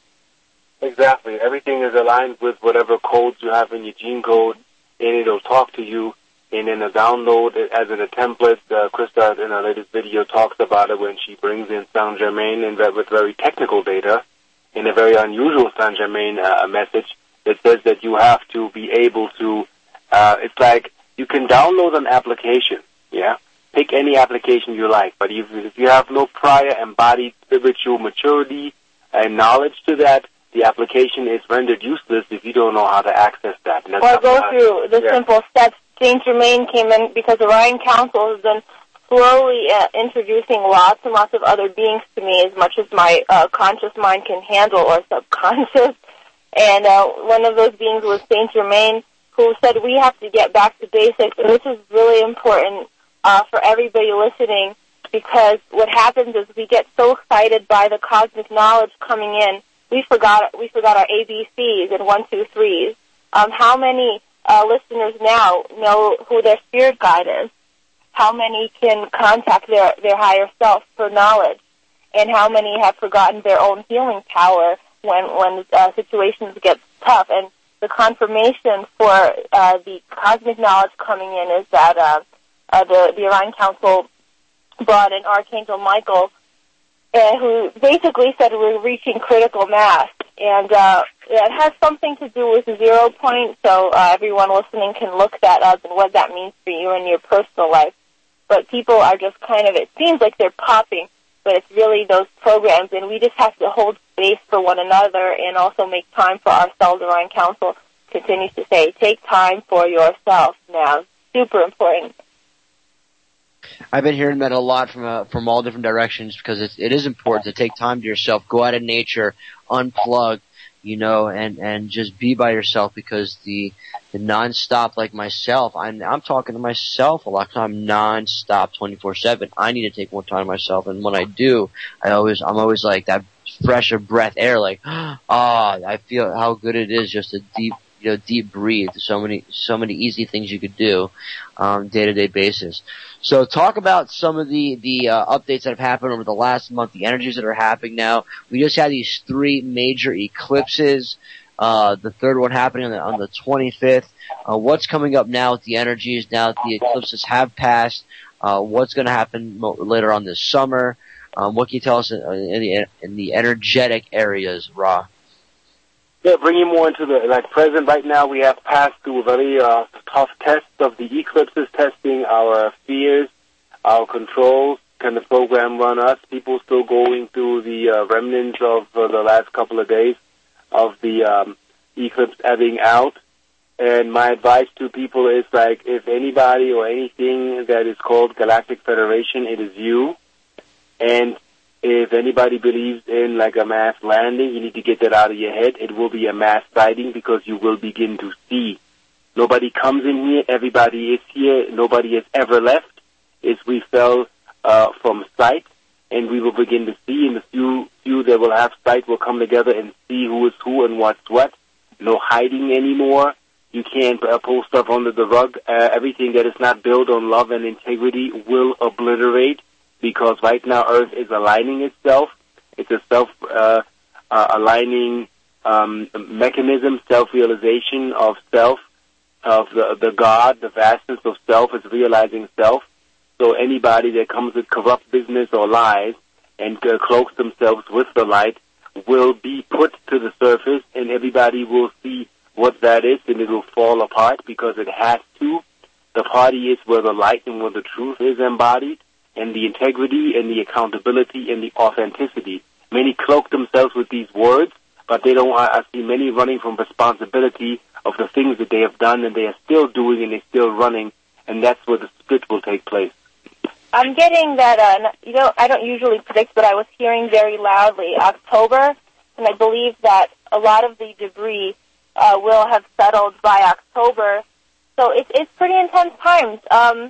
Exactly. Everything is aligned with whatever codes you have in your gene code, and it'll talk to you. And in a download, as in a template, uh, Krista in her latest video talks about it when she brings in Saint Germain and with very technical data, in a very unusual Saint Germain uh, message that says that you have to be able to, uh, it's like you can download an application, yeah? Pick any application you like, but if, if you have no prior embodied spiritual maturity and knowledge to that, the application is rendered useless if you don't know how to access that. And that's or go through the yeah. simple steps. Saint Germain came in because Orion Council has been slowly uh, introducing lots and lots of other beings to me, as much as my uh, conscious mind can handle, or subconscious. And uh, one of those beings was Saint Germain, who said we have to get back to basics. And this is really important uh, for everybody listening, because what happens is we get so excited by the cosmic knowledge coming in, we forgot we forgot our A B Cs and one, two, threes. Um, how many Uh, listeners now know who their spirit guide is? How many can contact their, their higher self for knowledge? And how many have forgotten their own healing power when, when uh, situations get tough? And the confirmation for uh, the cosmic knowledge coming in is that uh, uh, the, the Orion Council brought in Archangel Michael, uh, who basically said we're reaching critical mass. And uh, it has something to do with zero point, so uh, everyone listening can look that up and what that means for you in your personal life. But people are just kind of, it seems like they're popping, but it's really those programs, and we just have to hold space for one another and also make time for ourselves. Orion Council continues to say, take time for yourself now. Super important. I've been hearing that a lot from uh, from all different directions, because it's, it is important to take time to yourself, go out in nature, unplug, you know, and, and just be by yourself, because the, the non-stop, like myself, I'm, I'm talking to myself a lot, because I'm non-stop twenty-four seven. I need to take more time to myself, and when I do, I always, I'm always like that fresh of breath air, like, ah, I feel how good it is just to deep, you know, deep breathe. So many, so many easy things you could do, um, day-to-day basis. So talk about some of the, the, uh, updates that have happened over the last month, the energies that are happening now. We just had these three major eclipses, uh, the third one happening on the, on the twenty-fifth. Uh, what's coming up now with the energies now that the eclipses have passed? Uh, what's going to happen mo- later on this summer? Um, what can you tell us in, in the, in the energetic areas, Ra? Yeah, bringing more into the, like, present right now, we have passed through a very uh, tough test of the eclipses, testing our fears, our controls, can the program run us? People still going through the uh, remnants of uh, the last couple of days of the um, eclipse ebbing out. And my advice to people is, like, if anybody or anything that is called Galactic Federation, it is you. And if anybody believes in, like, a mass landing, you need to get that out of your head. It will be a mass sighting because you will begin to see. Nobody comes in here. Everybody is here. Nobody has ever left. It's we fell uh, from sight, and we will begin to see. And the few, few that will have sight will come together and see who is who and what's what. No hiding anymore. You can't uh, pull stuff under the rug. Uh, everything that is not built on love and integrity will obliterate, because right now Earth is aligning itself. It's a self-aligning uh, uh, um, mechanism, self-realization of self, of the, the God, the vastness of self is realizing self. So anybody that comes with corrupt business or lies and uh, cloaks themselves with the light will be put to the surface, and everybody will see what that is, and it will fall apart because it has to. The party is where the light and where the truth is embodied, and the integrity and the accountability and the authenticity. Many cloak themselves with these words, but they don't. I see many running from responsibility of the things that they have done, and they are still doing, and they're still running, and that's where the split will take place. I'm getting that, uh, you know, I don't usually predict, but I was hearing very loudly October, and I believe that a lot of the debris uh, will have settled by October. So it's it's pretty intense times. Um,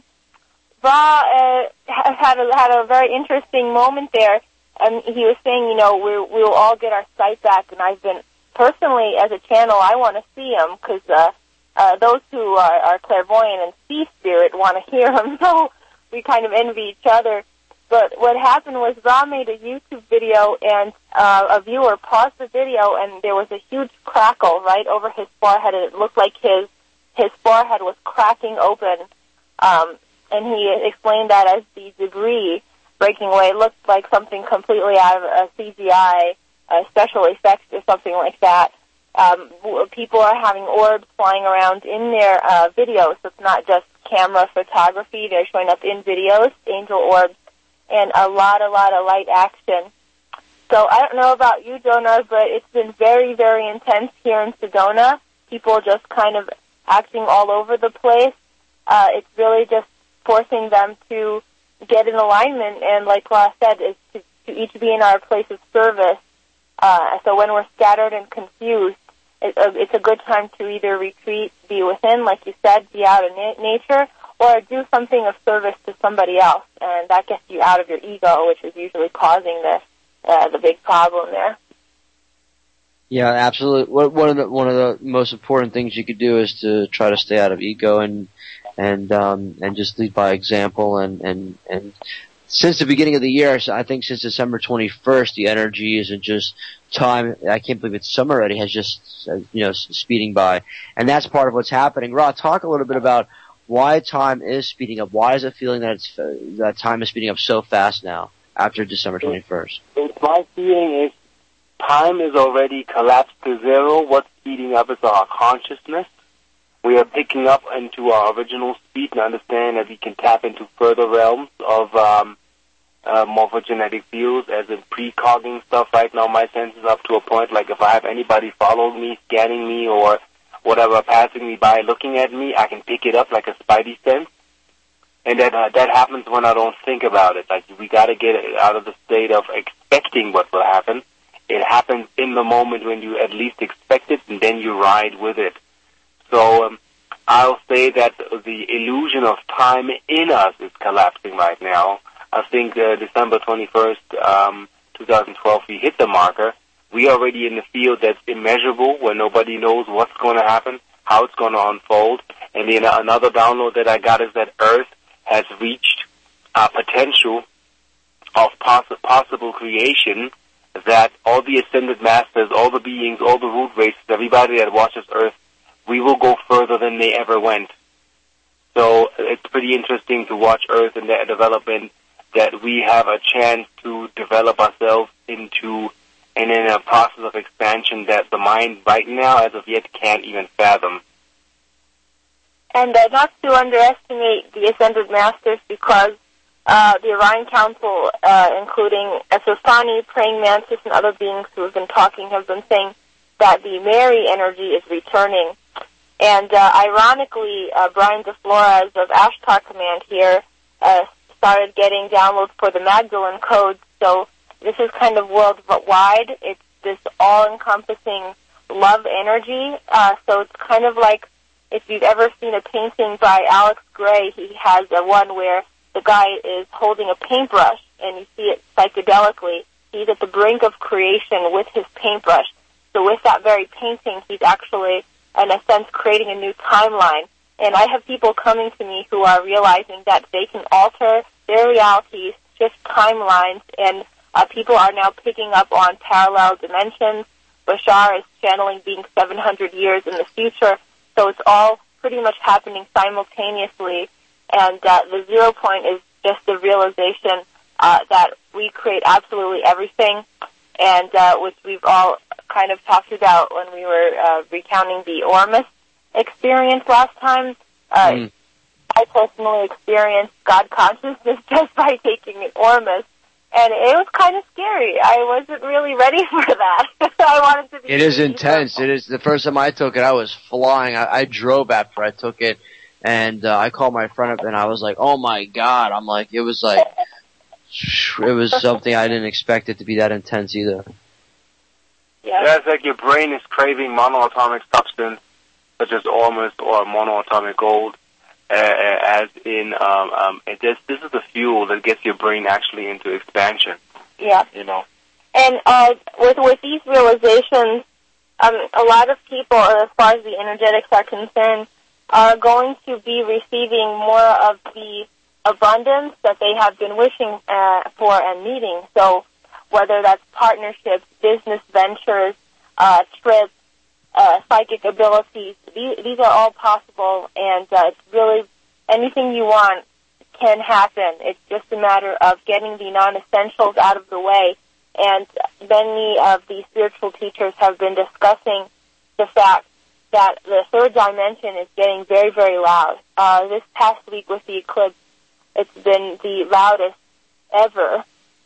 Ra uh, had a, had a very interesting moment there, and he was saying, you know, we we will all get our sight back, and I've been personally as a channel, I want to see him because uh, uh, those who are, are clairvoyant and see spirit want to hear him. So we kind of envy each other. But what happened was Ra made a YouTube video, and uh, a viewer paused the video, and there was a huge crackle right over his forehead, and it looked like his his forehead was cracking open. Um, and he explained that as the debris breaking away. It looked like something completely out of a C G I, uh, special effects or something like that. Um, people are having orbs flying around in their uh, videos, so it's not just camera photography. They're showing up in videos, angel orbs, and a lot, a lot of light action. So I don't know about you, Jonah, but it's been very, very intense here in Sedona. People just kind of acting all over the place. Uh, it's really just forcing them to get in alignment, and like Ra said, is to, to each be in our place of service. Uh, so when we're scattered and confused, it, uh, it's a good time to either retreat, be within, like you said, be out in na- nature, or do something of service to somebody else, and that gets you out of your ego, which is usually causing the uh, the big problem there. Yeah, absolutely. One of the one of the most important things you could do is to try to stay out of ego and and um, and just lead by example. And, and and since the beginning of the year, I think since December twenty-first, the energy isn't just time. I can't believe it's summer already. Has just uh, you know speeding by, and that's part of what's happening. Ra, talk a little bit about why time is speeding up. Why is it feeling that it's uh, that time is speeding up so fast now after December twenty-first? It's my feeling is time is already collapsed to zero. What's speeding up is our consciousness. We are picking up into our original speed and understand that we can tap into further realms of um, uh, morphogenetic fields, as in precogging stuff. Right now, my sense is up to a point, like if I have anybody following me, scanning me, or whatever, passing me by, looking at me, I can pick it up like a spidey sense. And that uh, that happens when I don't think about it. Like, we got to get out of the state of expecting what will happen. It happens in the moment when you at least expect it, and then you ride with it. So um, I'll say that the illusion of time in us is collapsing right now. I think uh, December twenty-first, um, twenty twelve, we hit the marker. We are already in the field that's immeasurable, where nobody knows what's going to happen, how it's going to unfold. And then another download that I got is that Earth has reached a potential of poss- possible creation, that all the ascended masters, all the beings, all the root races, everybody that watches Earth, we will go further than they ever went. So it's pretty interesting to watch Earth and their development, that we have a chance to develop ourselves into and in a process of expansion that the mind right now, as of yet, can't even fathom. And uh, not to underestimate the Ascended Masters, because uh, the Orion Council, uh, including Esosani, Praying Mantis, and other beings who have been talking, have been saying that the Mary energy is returning. And uh, ironically, uh, Brian DeFlores of Ashtar Command here uh, started getting downloads for the Magdalene codes. So this is kind of worldwide. It's this all-encompassing love energy. Uh, so it's kind of like if you've ever seen a painting by Alex Gray, he has a one where the guy is holding a paintbrush, and you see it psychedelically. He's at the brink of creation with his paintbrush. So with that very painting, he's actually, in a sense, creating a new timeline. And I have people coming to me who are realizing that they can alter their realities, shift timelines, and uh, people are now picking up on parallel dimensions. Bashar is channeling being seven hundred years in the future. So it's all pretty much happening simultaneously. And uh, the zero point is just the realization uh, that we create absolutely everything, and uh, which we've all kind of talked about when we were uh, recounting the Ormus experience last time. Uh, mm. I personally experienced God consciousness just by taking an Ormus, and it was kind of scary. I wasn't really ready for that. I wanted to be. It is intense. It is. The first time I took it, I was flying. I, I drove after I took it, and uh, I called my friend up, and I was like, "Oh my God!" I'm like, it was like, it was something I didn't expect it to be that intense either. Yeah, yeah, it's like your brain is craving monoatomic substance, such as Ormus or monoatomic gold, uh, as in, um, um, it just, this is the fuel that gets your brain actually into expansion. Yeah. You know. And uh, with with these realizations, um, a lot of people, as far as the energetics are concerned, are going to be receiving more of the abundance that they have been wishing uh, for and needing. So whether that's partnerships, business ventures, uh, trips, uh, psychic abilities, these, these are all possible, and uh, it's really anything you want can happen. It's just a matter of getting the non-essentials out of the way. And many of the spiritual teachers have been discussing the fact that the third dimension is getting very, very loud. Uh, this past week with the eclipse, it's been the loudest ever.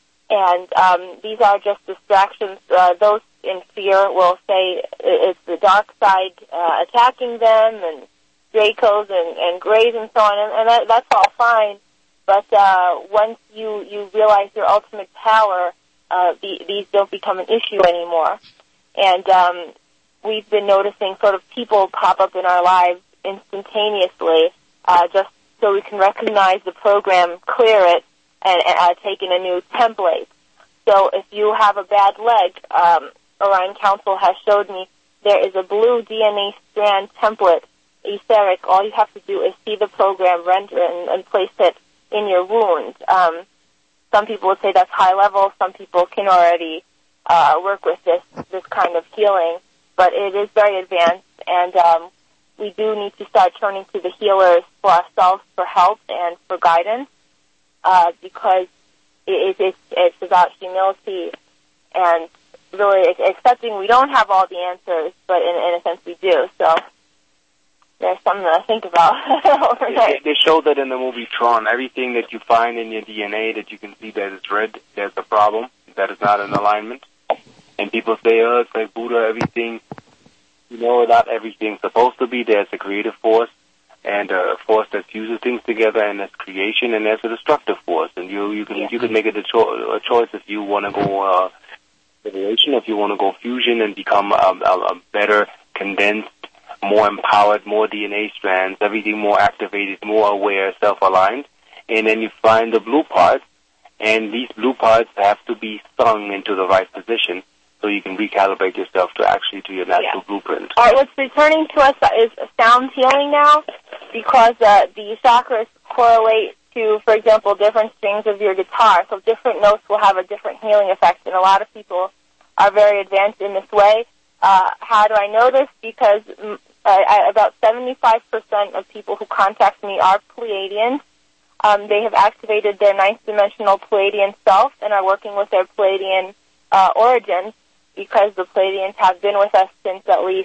And um, these are just distractions. Uh, those in fear will say it's the dark side uh, attacking them, and Dracos and, and Greys and so on, and, and that, that's all fine. But uh, once you, you realize your ultimate power, uh, the, these don't become an issue anymore. And um, we've been noticing sort of people pop up in our lives instantaneously, uh, just so we can recognize the program, clear it, and uh, take in a new template. So if you have a bad leg, um, Orion Council has showed me there is a blue D N A strand template, etheric. All you have to do is see the program, render it, and, and place it in your wound. Um, some people would say that's high level. Some people can already uh, work with this this kind of healing, but it is very advanced, and um, we do need to start turning to the healers for ourselves for help and for guidance. Uh, because it, it, it's about humility and really accepting we don't have all the answers, but in, in a sense we do. So there's something to think about overnight. They, they showed that in the movie Tron. Everything that you find in your D N A that you can see that is red, there's a problem, that is not in alignment. And people say, oh, it's like Buddha, everything. You know, not everything's supposed to be. There's a creative force, and a force that fuses things together, and there's creation, and there's a destructive force. And you you can yeah. you can make it a, cho- a choice if you want to go uh, liberation, if you want to go fusion and become um, a, a better, condensed, more empowered, more D N A strands, everything more activated, more aware, self-aligned. And then you find the blue parts, and these blue parts have to be sung into the right position, so you can recalibrate yourself to actually to your natural yeah. blueprint. All right, what's returning to us is sound healing now, because uh, the chakras correlate to, for example, different strings of your guitar. So different notes will have a different healing effect, and a lot of people are very advanced in this way. Uh, how do I know this? Because uh, I, about seventy-five percent of people who contact me are Pleiadians. Um, they have activated their ninth dimensional Pleiadian self and are working with their Pleiadian uh, origins, because the Pleiadians have been with us since at least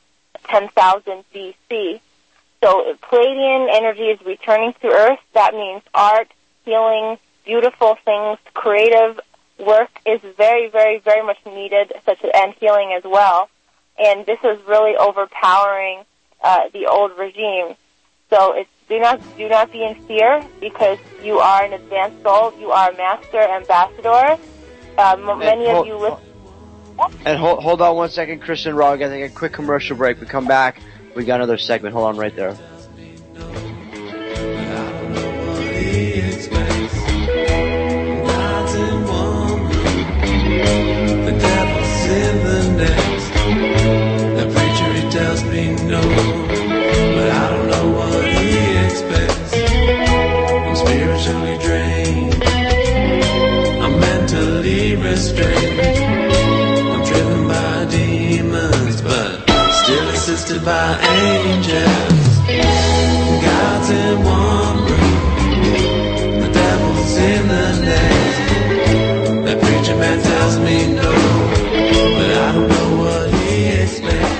ten thousand B C. So Pleiadian energy is returning to Earth. That means art, healing, beautiful things, creative work is very, very, very much needed, such as, and healing as well. And this is really overpowering uh, the old regime. So it's, do not do not be in fear, because you are an advanced soul. You are a master ambassador. Um, many hold, of you listen. And hold, hold on one second, Kristen Rogg. I think a quick commercial break. We come back. We got another segment. Hold on right there. The devil's in the next. The preacher, he tells me no, but I don't know what he expects. I'm spiritually drained, I'm mentally restrained, I'm driven by demons, but still assisted by angels. God's in one room, the devil's in the next. That preacher man tells me no, but I don't know what he expects.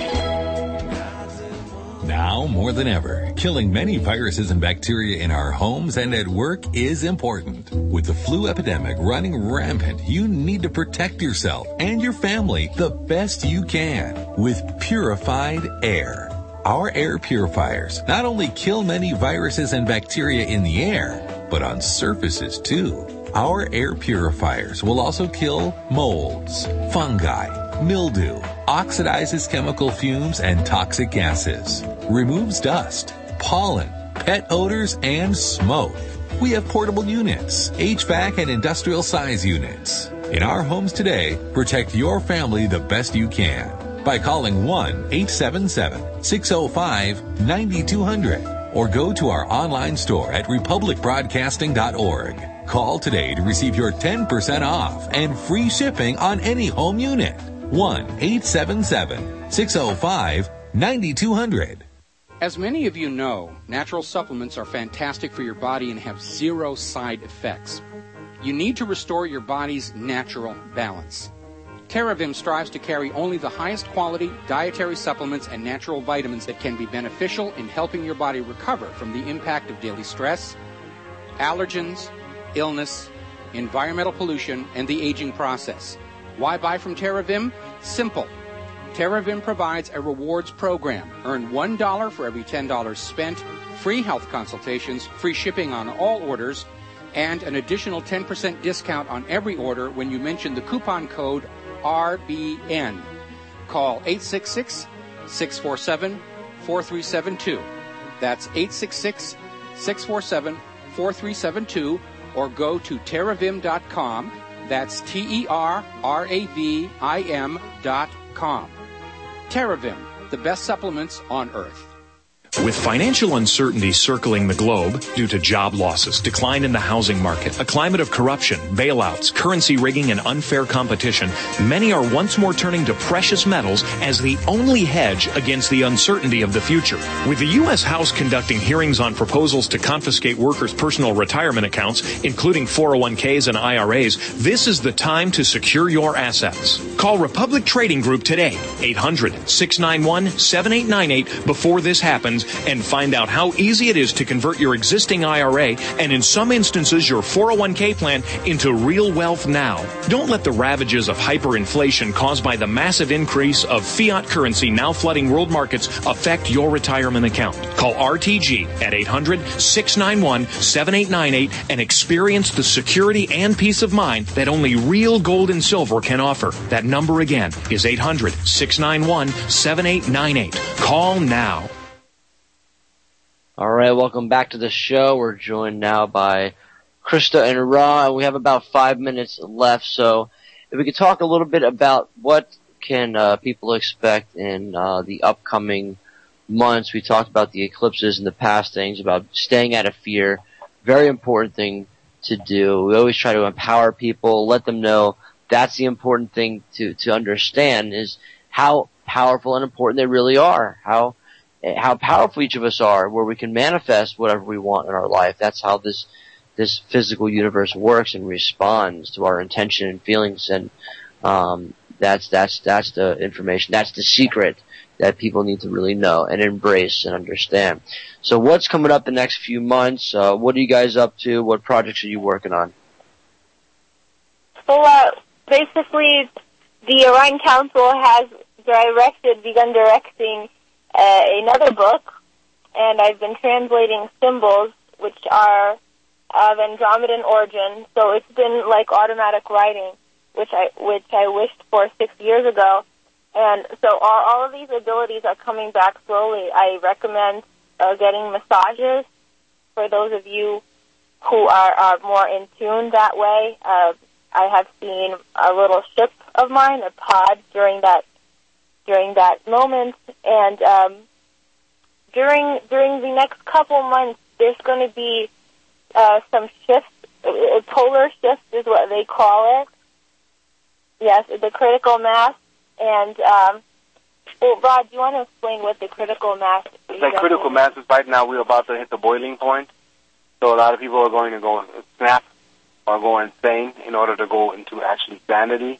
Now more than ever, killing many viruses and bacteria in our homes and at work is important. With the flu epidemic running rampant, you need to protect yourself and your family the best you can with purified air. Our air purifiers not only kill many viruses and bacteria in the air, but on surfaces too. Our air purifiers will also kill molds, fungi, mildew, oxidizes chemical fumes and toxic gases, removes dust, pollen, pet odors, and smoke. We have portable units, H V A C and industrial size units. In our homes today, protect your family the best you can by calling one eight seven seven, six oh five, nine two zero zero or go to our online store at republic broadcasting dot org. Call today to receive your ten percent off and free shipping on any home unit. one eight seven seven, six oh five, nine two zero zero. As many of you know, natural supplements are fantastic for your body and have zero side effects. You need to restore your body's natural balance. TerraVim strives to carry only the highest quality dietary supplements and natural vitamins that can be beneficial in helping your body recover from the impact of daily stress, allergens, illness, environmental pollution, and the aging process. Why buy from TerraVim? Simple. TerraVim provides a rewards program. Earn one dollar for every ten dollars spent, free health consultations, free shipping on all orders, and an additional ten percent discount on every order when you mention the coupon code R B N. Call eight six six, six four seven, four three seven two. That's eight six six, six four seven, four three seven two, or go to terravim dot com. That's T E R R A V I M dot com. TerraVim, the best supplements on earth. With financial uncertainty circling the globe due to job losses, decline in the housing market, a climate of corruption, bailouts, currency rigging, and unfair competition, many are once more turning to precious metals as the only hedge against the uncertainty of the future. With the U S House conducting hearings on proposals to confiscate workers' personal retirement accounts, including four oh one k's and I R A's, this is the time to secure your assets. Call Republic Trading Group today, eight hundred, six nine one, seven eight nine eight, before this happens, and find out how easy it is to convert your existing I R A and, in some instances, your four oh one k plan into real wealth now. Don't let the ravages of hyperinflation caused by the massive increase of fiat currency now flooding world markets affect your retirement account. Call R T G at eight hundred, six nine one, seven eight nine eight and experience the security and peace of mind that only real gold and silver can offer. That number again is eight hundred, six nine one, seven eight nine eight. Call now. All right, welcome back to the show. We're joined now by Krista and Ra, and we have about five minutes left. So if we could talk a little bit about what can uh, people expect in uh, the upcoming months. We talked about the eclipses and the past things, about staying out of fear. Very important thing to do. We always try to empower people, let them know that's the important thing to, to understand is how powerful and important they really are. How how powerful each of us are, where we can manifest whatever we want in our life. That's how this this physical universe works and responds to our intention and feelings, and um that's that's that's the information. That's the secret that people need to really know and embrace and understand. So what's coming up the next few months? Uh, what are you guys up to? What projects are you working on? So, uh, basically, the Orion Council has directed, begun directing uh, another book, and I've been translating symbols, which are of Andromedan origin. So it's been like automatic writing, which I which I wished for six years ago. And so all, all of these abilities are coming back slowly. I recommend uh, getting massages for those of you who are, are more in tune that way. Uh, I have seen a little ship of mine, a pod, during that during that moment. And um, during during the next couple months, there's going to be uh, some shifts. Uh, polar shifts is what they call it. Yes, the critical mass. And, um, well, Rod, do you want to explain what the critical mass is? It's like critical mass is right now we're about to hit the boiling point. So a lot of people are going to go snap or go insane in order to go into actually sanity.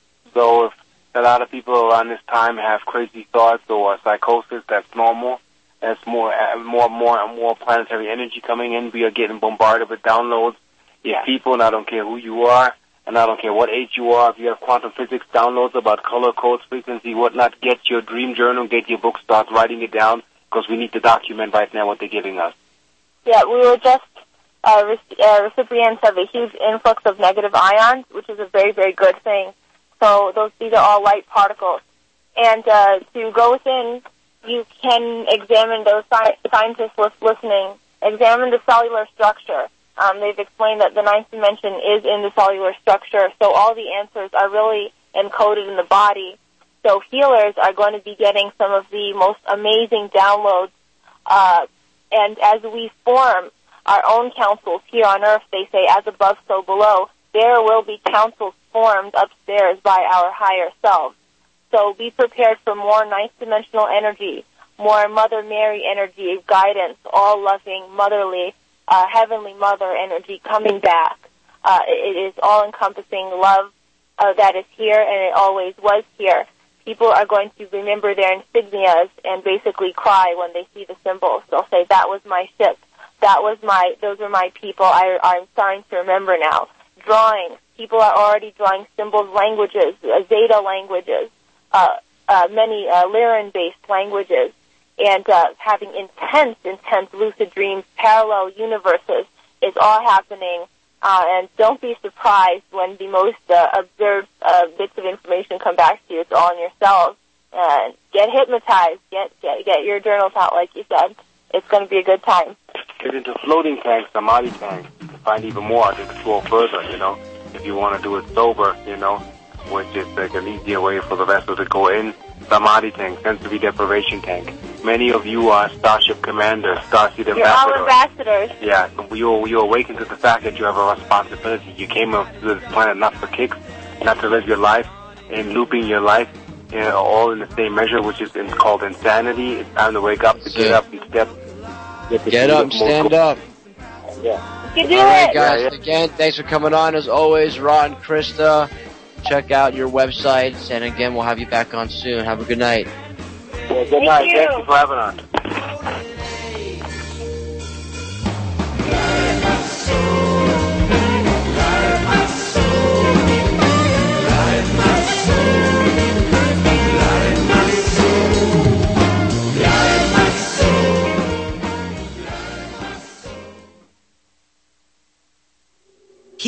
So if a lot of people around this time have crazy thoughts or psychosis, that's normal. That's more, more, more, more planetary energy coming in. We are getting bombarded with downloads. If people, and I don't care who you are, and I don't care what age you are, if you have quantum physics downloads about color codes, frequency, whatnot, get your dream journal, get your book, start writing it down, because we need to document right now what they're giving us. Yeah, we were just uh, rec- uh, recipients of a huge influx of negative ions, which is a very, very good thing. So those these are all light particles. And uh, to go within, you can examine those sci- scientists listening, examine the cellular structure. Um, they've explained that the ninth dimension is in the cellular structure, so all the answers are really encoded in the body. So healers are going to be getting some of the most amazing downloads. Uh, and as we form our own councils here on Earth, they say, as above, so below, there will be councils formed upstairs by our higher selves. So be prepared for more ninth dimensional energy, more Mother Mary energy, guidance, all-loving, motherly, Uh, Heavenly Mother energy coming back. Uh, it is all-encompassing love uh, that is here, and it always was here. People are going to remember their insignias and basically cry when they see the symbols. They'll say, that was my ship. That was my, those are my people. I, I'm starting to remember now. Drawings. People are already drawing symbols, languages, uh, Zeta languages, uh, uh, many uh, Lyran-based languages. And uh, having intense, intense lucid dreams, parallel universes is all happening. Uh, and don't be surprised when the most uh, observed uh, bits of information come back to you. It's all in your cells. Uh, get hypnotized. Get, get get your journals out, like you said. It's going to be a good time. Get into floating tanks, samadhi tanks, to find even more, to explore further, you know. If you want to do it sober, you know, which is like an easier way for the vessel to go in. Samadhi tank, sensory deprivation tank. Many of you are Starship Commanders, Starseed Ambassadors. You're all ambassadors. Yeah, you you awaken to the fact that you have a responsibility. You came to this planet not for kicks, not to live your life, and looping your life, you know, all in the same measure, which is in, called insanity. It's time to wake up, to get up and step. Get, get up, stand cool. up. Yeah. You do all right, it. guys. Yeah, yeah. Again, thanks for coming on. As always, Ron and Krista. Check out your websites, and again, we'll have you back on soon. Have a good night. Yeah, good Thank night. you. Thank you for having us. So